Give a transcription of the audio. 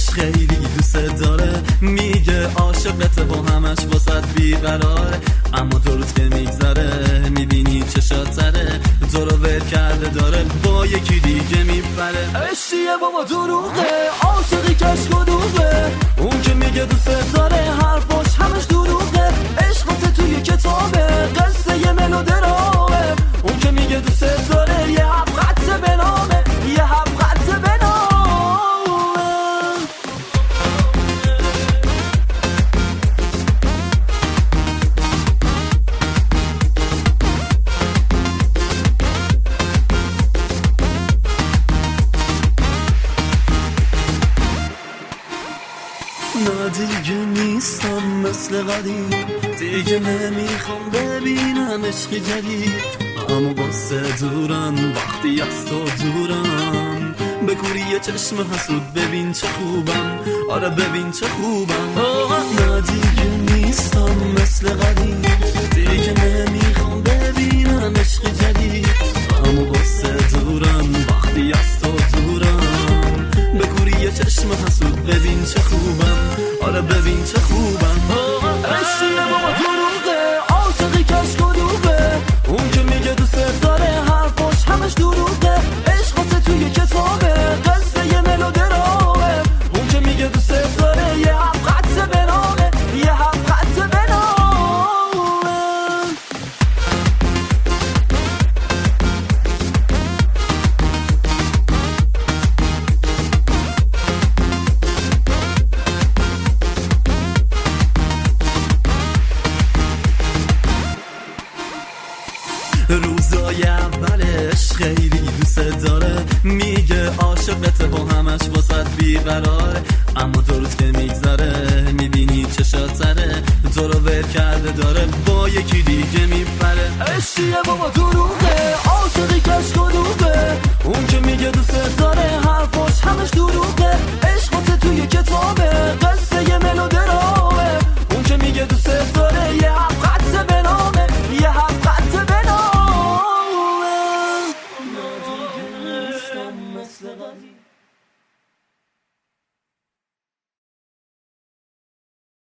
خیلی دوست داره، میگه عاشقته با همش واسط بیقراره، اما دو روز که میگذره میبینی چشات تره، تو رو ول کرده داره با یکی دیگه میپره. عشقیه بابا دروغه، عاشقی کشک و دوغه، اون که میگه دوست داره حرفاش همش دروغه، عشقت توی کتابه قصه یه ملودرامه، اون که میگه دوست داره یه حبقت به نامه، یه حبقت به نامه. نه دیگه نیستم مثل قدیم، دیگه نمیخوام ببینم عشقی جدید، اما واسه دورم وقتی از تو دورم، بکوری یه چشم حسود ببین چه خوبم، آره ببین چه خوبم. نه دیگه نیستم مثل قدیم، دیگه نمیخوام ببینم عشقی جدید، اما واسه دورم وقتی از تو دورم، بکوری یه چشم حسود ببین چه خوبم، آره ببین چه خوبم. عشقیه بابا دروغه، عاشقی کشک و دوغه، اون که میگه دوست داره حرفاش همش دروغه، عشقت توی کتابه قصه یه ملودرامه، اون که میگه دوست داره یه حبقت به نامه، یه حبقت به نامه. روزای اولش خیلی دوست داره، میگه عاشقته با همش واسط بیقراره، اما دو روز که میگذره میبینی چشات تره، تو رو ول کرده داره با یکی دیگه میپره. عشقیه بابا دروغه، عاشقی کشک و دوغه، اون که میگه دوست داره حرفاش همش دروغه، عشقت توی کتابه قصه یه ملودرامه، اون که میگه دوست داره یه حبقت به نامه، یه حبقت به نامه. مثل قدیم